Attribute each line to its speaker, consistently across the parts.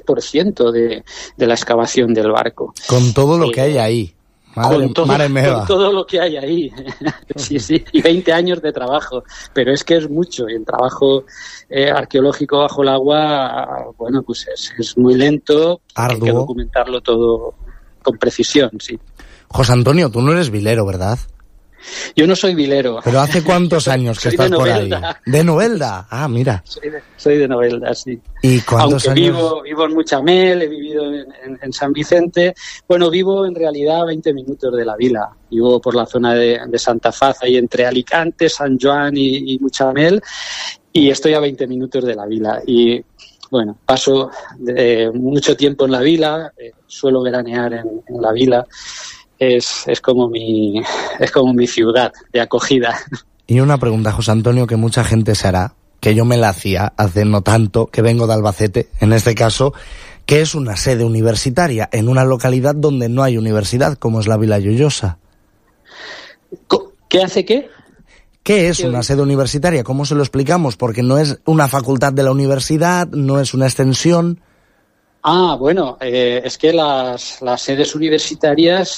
Speaker 1: 10% de la excavación del barco.
Speaker 2: Con todo lo que hay ahí.
Speaker 1: Con todo lo que hay ahí. Sí, y 20 años de trabajo. Pero es que es mucho. Y el trabajo arqueológico bajo el agua, bueno, pues es muy lento.
Speaker 2: Arduo.
Speaker 1: Hay que documentarlo todo con precisión, sí.
Speaker 2: José Antonio, tú no eres vilero, ¿verdad?
Speaker 1: Yo no soy vilero.
Speaker 2: ¿Pero hace cuántos años que estás por ahí? ¿De Novelda? Ah, mira.
Speaker 1: Soy de Novelda, sí.
Speaker 2: ¿Y cuántos años?
Speaker 1: Vivo en Muchamel, he vivido en San Vicente. Bueno, vivo en realidad a 20 minutos de la vila. Vivo por la zona de Santa Faz, ahí entre Alicante, San Joan y Muchamel, y estoy a 20 minutos de la vila. Y bueno, paso mucho tiempo en la vila, suelo veranear en la vila. Es como mi ciudad de acogida.
Speaker 2: Y una pregunta, José Antonio, que mucha gente se hará, que yo me la hacía hace no tanto, que vengo de Albacete, en este caso, ¿qué es una sede universitaria en una localidad donde no hay universidad, como es la Vila Lloyosa?
Speaker 1: ¿Qué hace qué?
Speaker 2: ¿Qué es una sede universitaria? ¿Cómo se lo explicamos? Porque no es una facultad de la universidad, no es una extensión.
Speaker 1: Bueno, es que las sedes universitarias,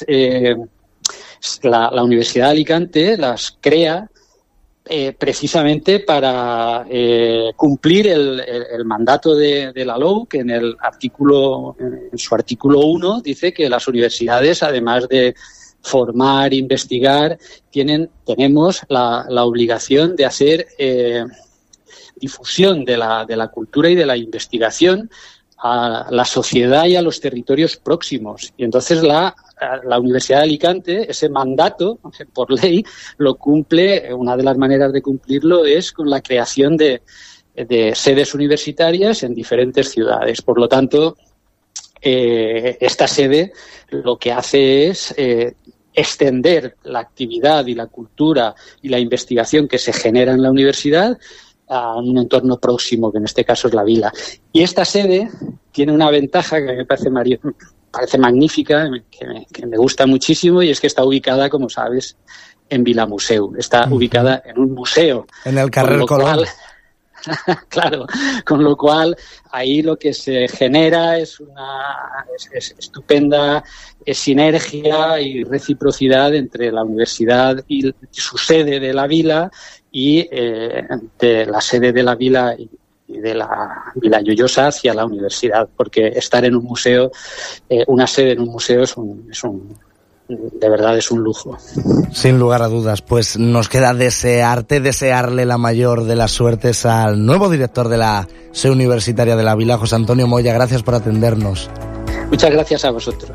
Speaker 1: la Universidad de Alicante las crea precisamente para cumplir el mandato de la LOU, que en su artículo 1 dice que las universidades, además de formar, investigar, tenemos la obligación de hacer difusión de la cultura y de la investigación a la sociedad y a los territorios próximos. Y entonces la Universidad de Alicante, ese mandato, por ley, lo cumple. Una de las maneras de cumplirlo es con la creación de sedes universitarias en diferentes ciudades. Por lo tanto, esta sede lo que hace es extender la actividad y la cultura y la investigación que se genera en la universidad a un entorno próximo, que en este caso es la vila. Y esta sede tiene una ventaja que me parece magnífica, que me gusta muchísimo, y es que está ubicada, como sabes, en Vila Museu. Está ubicada en un museo.
Speaker 2: En el Carrer Colón.
Speaker 1: Claro, con lo cual ahí lo que se genera es una estupenda sinergia y reciprocidad entre la universidad y su sede de la vila y de la sede de la vila y de la Vila Lloyosa hacia la universidad, porque estar en un museo, una sede en un museo de verdad es un lujo.
Speaker 2: Sin lugar a dudas, pues nos queda desearle la mayor de las suertes al nuevo director de la sede universitaria de la Vila, José Antonio Moya. Gracias por atendernos.
Speaker 1: Muchas gracias a vosotros.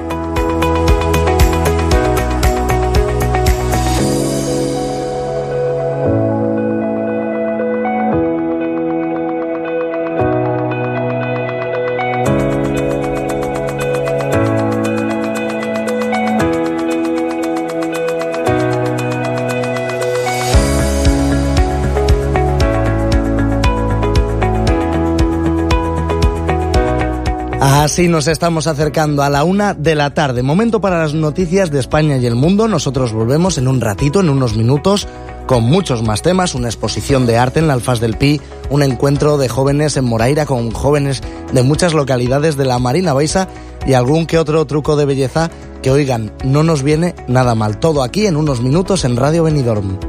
Speaker 2: Así nos estamos acercando a la 1:00 p.m. Momento para las noticias de España y el mundo. Nosotros volvemos en un ratito, en unos minutos, con muchos más temas. Una exposición de arte en la Alfaz del Pi, un encuentro de jóvenes en Moraira con jóvenes de muchas localidades de la Marina Baixa y algún que otro truco de belleza que, oigan, no nos viene nada mal. Todo aquí en unos minutos en Radio Benidorm.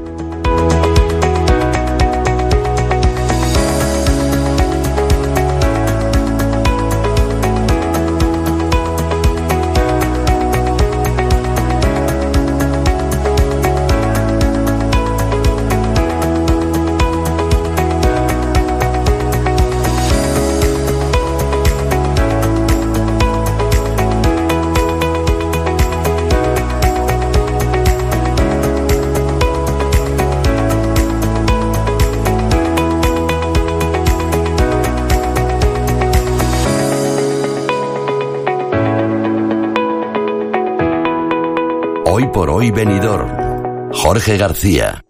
Speaker 3: Hoy por hoy Benidorm. Jorge García.